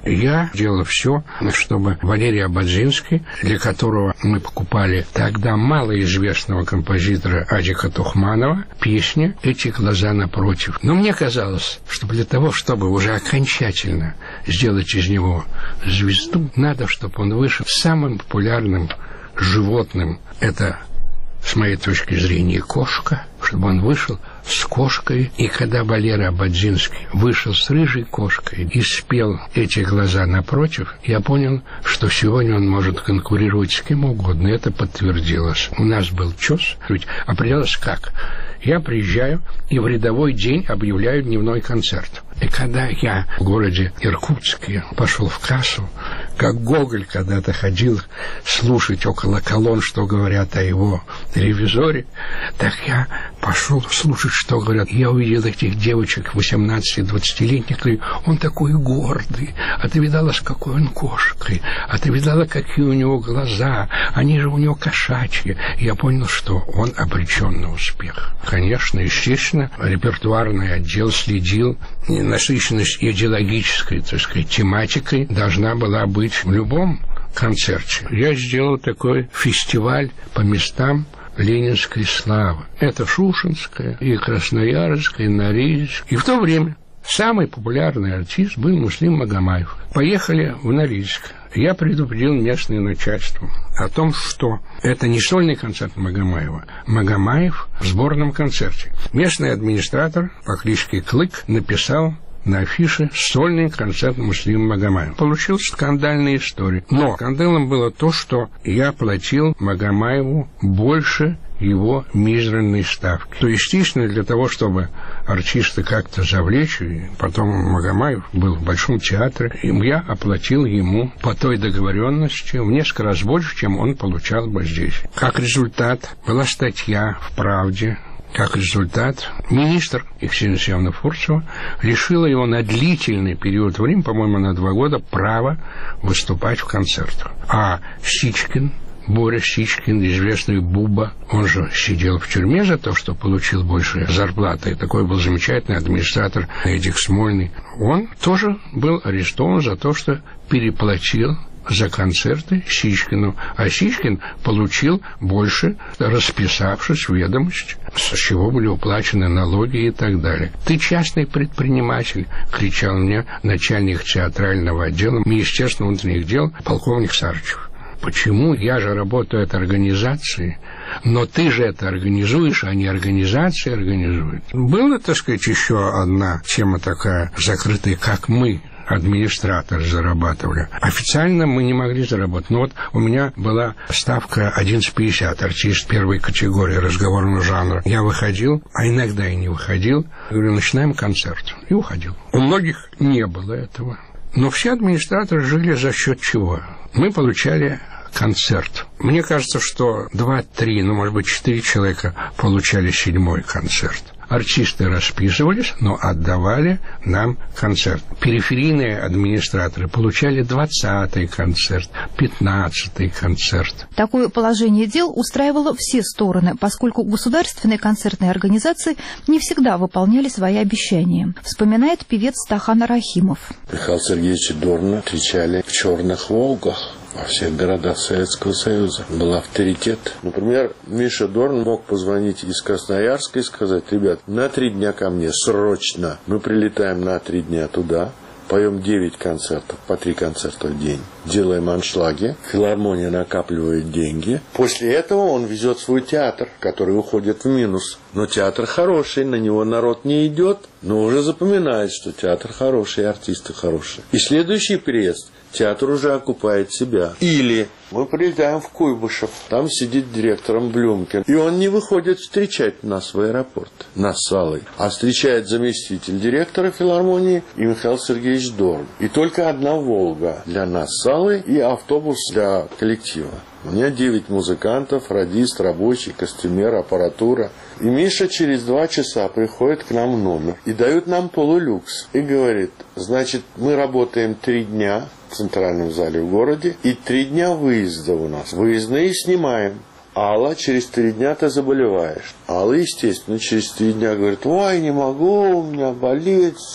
Я делал все, чтобы Валерий Ободзинский, для которого мы покупали тогда малоизвестного композитора Адика Тухманова, песня «Эти глаза напротив». Но мне казалось, что для того, чтобы уже окончательно сделать из него звезду, надо, чтобы он вышел самым популярным животным. Это, с моей точки зрения, кошка, чтобы он вышел с кошкой. И когда Валера Ободзинский вышел с рыжей кошкой и спел «Эти глаза напротив», я понял, что сегодня он может конкурировать с кем угодно. Это подтвердилось. У нас был ЧОС, ведь определялось как. Я приезжаю и в рядовой день объявляю дневной концерт. И когда я в городе Иркутске пошел в кассу, как Гоголь когда-то ходил слушать около колонн, что говорят о его ревизоре, так я пошел слушать, что говорят. Я увидел этих девочек восемнадцати-двадцатилетних, говорю, он такой гордый, а ты видала, с какой он кошкой, а ты видала, какие у него глаза, они же у него кошачьи. И я понял, что он обречен на успех. Конечно, естественно, репертуарный отдел следил. Насыщенность идеологической, так сказать, тематикой должна была быть в любом концерте. Я сделал такой фестиваль по местам ленинской славы. Это Шушенская, и Красноярская, и Норильск. И в то время самый популярный артист был Муслим Магомаев. Поехали в Норильск. Я предупредил местное начальство о том, что это не сольный концерт Магомаева. Магомаев в сборном концерте. Местный администратор по кличке Клык написал на афише сольный концерт Муслима Магомаева. Получилась скандальная история. Но скандалом было то, что я платил Магомаеву больше его мизерной ставки. То, естественно, для того, чтобы артиста как-то завлечь, и потом Магомаев был в Большом театре, и я оплатил ему по той договоренности в несколько раз больше, чем он получал бы здесь. Как результат, была статья в «Правде». Как результат, министр Екатерина Алексеевна Фурцева лишила его на длительный период времени, по-моему, на два года, права выступать в концертах. А Сичкин, Боря Сичкин, известный Буба, он же сидел в тюрьме за то, что получил больше зарплаты. И такой был замечательный администратор Эдик Смольный. Он тоже был арестован за то, что переплатил за концерты Сичкину, а Сичкин получил больше, расписавшись в ведомости, с чего были уплачены налоги и так далее. «Ты частный предприниматель», — кричал мне начальник театрального отдела Министерства внутренних дел полковник Сарычев. Почему? Я же работаю от организации, но ты же это организуешь, а не организация организует. Была, так сказать, еще одна тема такая закрытая, как мы, администратор, зарабатывали. Официально мы не могли заработать. Но вот у меня была ставка одиннадцать пятьдесят, артист первой категории разговорного жанра. Я выходил, а иногда и не выходил. Говорю, начинаем концерт. И уходил. У многих не было этого. Но все администраторы жили за счет чего? Мы получали концерт. Мне кажется, что два-три, ну, может быть, четыре человека получали седьмой концерт. Артисты расписывались, но отдавали нам концерт. Периферийные администраторы получали двадцатый концерт, пятнадцатый концерт. Такое положение дел устраивало все стороны, поскольку государственные концертные организации не всегда выполняли свои обещания, вспоминает певец Стахан Рахимов. Михаила Сергеевича Дорна встречали в «Черных Волгах». Во всех городах Советского Союза был авторитет. Например, Миша Дорн мог позвонить из Красноярска и сказать: ребят, на три дня ко мне, срочно. Мы прилетаем на три дня туда, поем девять концертов, по три концерта в день. Делаем аншлаги, филармония накапливает деньги. После этого он везет свой театр, который уходит в минус. Но театр хороший, на него народ не идет, но уже запоминает, что театр хороший, артисты хорошие. И следующий приезд театр уже окупает себя. Или мы прилетаем в Куйбышев, там сидит директором Блюмкин, и он не выходит встречать нас в аэропорт, нас с Аллой, а встречает заместитель директора филармонии и Михаил Сергеевич Дорн. И только одна «Волга» для нас с Аллой и автобус для коллектива. У меня девять музыкантов, радист, рабочий, костюмер, аппаратура. И Миша через два часа приходит к нам в номер и дают нам полулюкс. И говорит: значит, мы работаем три дня в центральном зале в городе, и три дня выезда у нас. Выездные снимаем. Алла, через три дня ты заболеваешь. Алла, естественно, через три дня говорит: ой, не могу, у меня болит, все.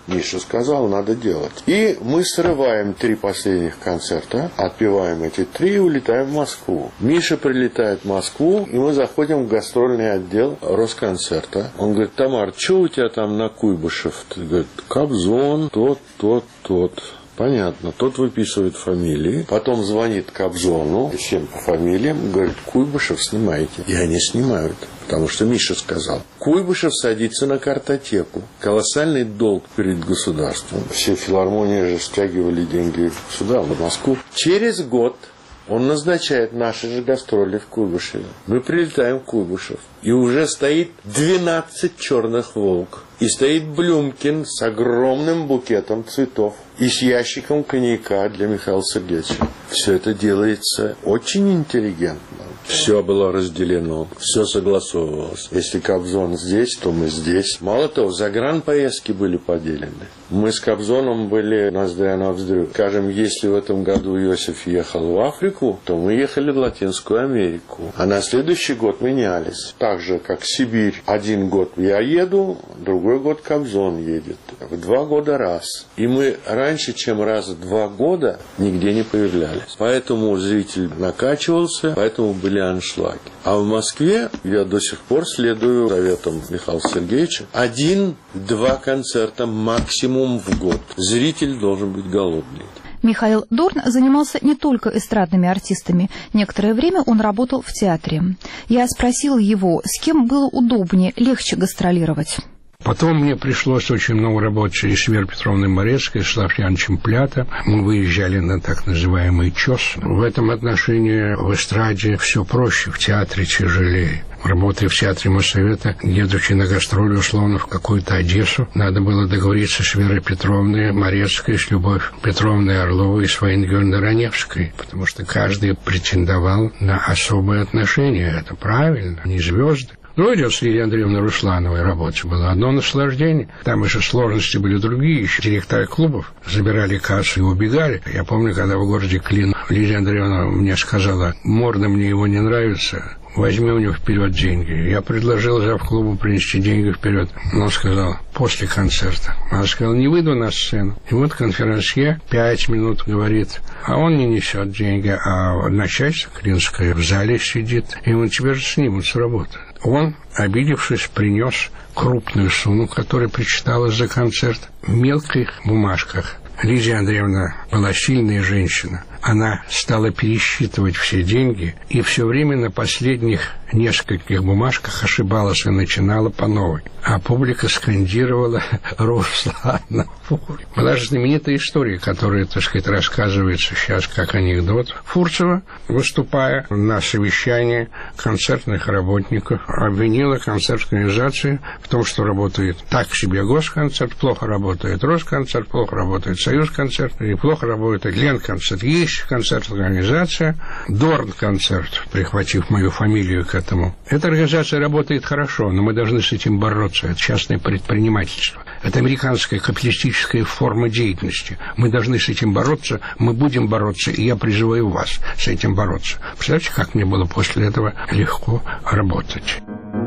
Миша сказал, надо делать. И мы срываем три последних концерта, отпеваем эти три и улетаем в Москву. Миша прилетает в Москву, и мы заходим в гастрольный отдел Росконцерта. Он говорит, Тамар, что у тебя там на Куйбышев? Ты говорит, Кобзон, тот, тот, тот. Понятно, тот выписывает фамилии, потом звонит Кобзону, всем по фамилиям, говорит, Куйбышев снимайте. И они снимают, потому что Миша сказал. Куйбышев садится на картотеку. Колоссальный долг перед государством. Все филармонии же стягивали деньги сюда, в Москву. Через год он назначает наши же гастроли в Куйбышеве. Мы прилетаем в Куйбышев. И уже стоит двенадцать черных волк. И стоит Блюмкин с огромным букетом цветов. И с ящиком коньяка для Михаила Сергеевича. Все это делается очень интеллигентно. Все было разделено, все согласовывалось. Если Кобзон здесь, то мы здесь. Мало того, загранпоездки были поделены. Мы с Кобзоном были ноздря ноздрю. Скажем, если в этом году Иосиф ехал в Африку, то мы ехали в Латинскую Америку. А на следующий год менялись. Так же, как Сибирь. Один год я еду, другой год Кобзон едет. В два года раз. И мы раньше, чем раз в два года, нигде не появлялись. Поэтому зритель накачивался, поэтому были аншлаги. А в Москве я до сих пор следую советам Михаила Сергеевича. Один-два концерта максимум в год. Зритель должен быть голодный. Михаил Дорн занимался не только эстрадными артистами. Некоторое время он работал в театре. Я спросил его, с кем было удобнее, легче гастролировать. Потом мне пришлось очень много работать и с Верой Петровной Морецкой, с Славой Яновичем Плята. Мы выезжали на так называемый ЧОС. В этом отношении в эстраде все проще, в театре тяжелее. Работая в театре Моссовета, едучи на гастроли, условно, в какую-то Одессу, надо было договориться с Верой Петровной Морецкой, с Любовью Петровной Орловой и с Ваенгельдой Раневской, потому что каждый претендовал на особые отношения. Это правильно, они звезды. Ну, идет с Лилией Андреевной Руслановой работать было одно наслаждение. Там еще сложности были другие. Еще директора клубов забирали кассу и убегали. Я помню, когда в городе Клин Лилия Андреевна мне сказала, морда мне его не нравится, возьми у него вперед деньги. Я предложил завклубу принести деньги вперед. Но он сказал, после концерта. Она сказала, не выйду на сцену. И вот конферансье пять минут говорит, а он не несет деньги, а начальство клинское в зале сидит. И он тебя же снимут с работы. Он, обидевшись, принес крупную сумму, которая причиталась за концерт, в мелких бумажках. Лидия Андреевна была сильная женщина. Она стала пересчитывать все деньги и все время на последних нескольких бумажках ошибалась и начинала по новой. А публика скандировала «Руслана». Была же знаменитая история, которая, так сказать, рассказывается сейчас как анекдот. Фурцева, выступая на совещании концертных работников, обвинила концертную организацию в том, что работает так себе Госконцерт, плохо работает Росконцерт, плохо работает Союзконцерт и плохо работает Ленконцерт. Есть концертная организация, Дорн-концерт, прихватив мою фамилию к этому. Эта организация работает хорошо, но мы должны с этим бороться. Это частное предпринимательство. Это американская капиталистическая форма деятельности. Мы должны с этим бороться, мы будем бороться, и я призываю вас с этим бороться. Представляете, как мне было после этого легко работать.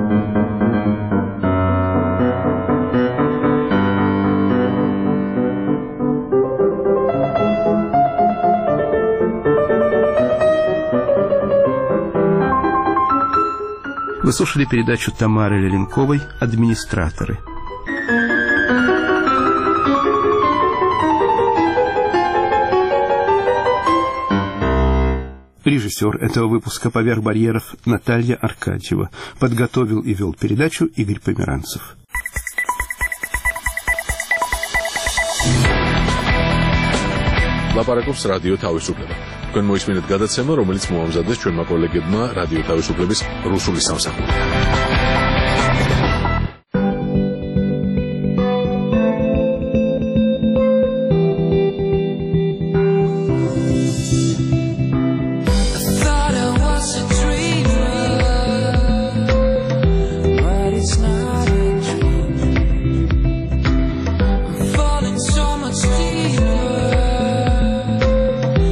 Вы слушали передачу Тамары Леленковой «Администраторы». Режиссер этого выпуска «Поверх барьеров» Наталья Аркадьева. Подготовил и вел передачу Игорь Померанцев. ლაპარაკობს რადიო თავისუფლება. თქვენ მოისმინეთ გადაცემა, რომელიც მოამზადეს ჩვენმა კოლეგებმა რადიო თავისუფლების რუსული სამსახური.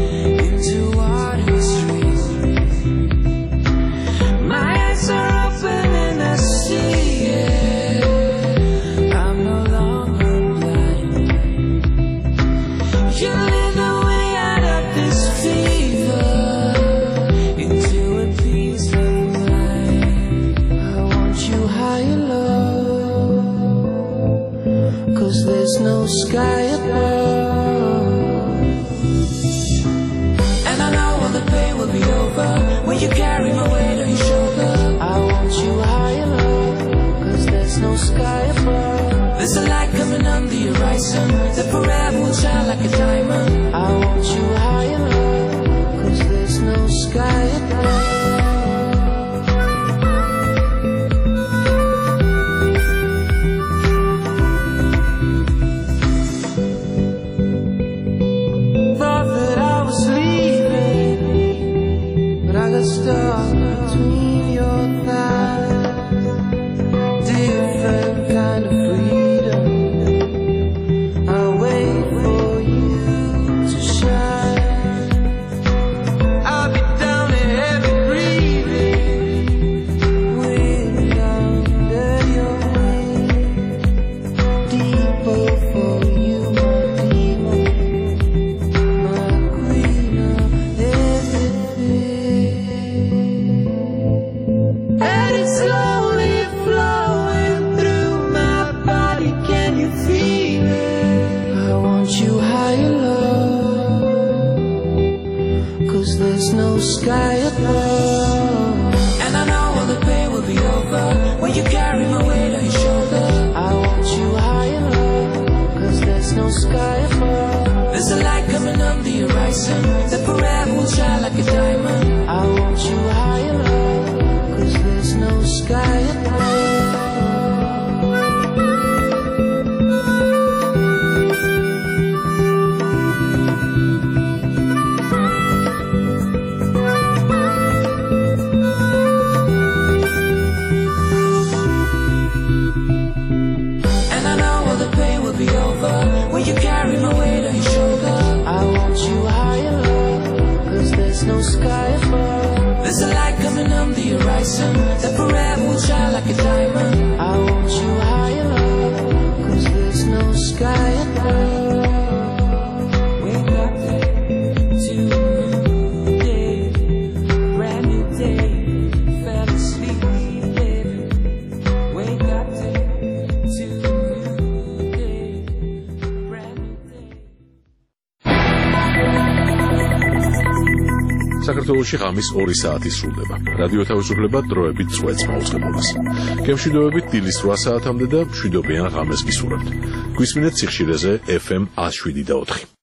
My eyes are open. when you carry my weight on your shoulder. I want you higher, love, cause there's no sky above. There's a light coming on the horizon that forever will shine like a diamond. I want you higher, love, cause there's no sky above. Stuck between your thighs, different kind of freedom. I'll wait for you to shine. I'll be down in heavy breathing, waiting under your wings, deeper for you, my demon, my queen of everything. And it's slowly flowing through my body, can you feel it? I want you higher, love, cause there's no sky above. And I know all the pain will be over when you carry my weight on your shoulder. I want you higher, love, cause there's no sky above. There's a light coming on the horizon that forever will shine like a diamond. I want you higher, love, cause there's no sky above. And I know all the pain will be over when you carry my weight on your shoulder. I want you higher, love, cause there's no sky above. There's a light coming on the horizon that forever will shine like a diamond. I want you higher, love, cause there's no sky above. Wake up to a new day, brand new day. Fell asleep, baby. Wake up to a new day, brand new day. საქართველოში ღამის ორი საათი სრულდება. რადიო თავისუფლება დროებით წვეთს მაუწყებლობას. გემშვიდობებით დილის რვა საათამდე და მშვიდობიან ღამეს გისურვებთ. გვისმინეთ სიხშირეზე ეფ ემ ათს შვიდი და ოთხი.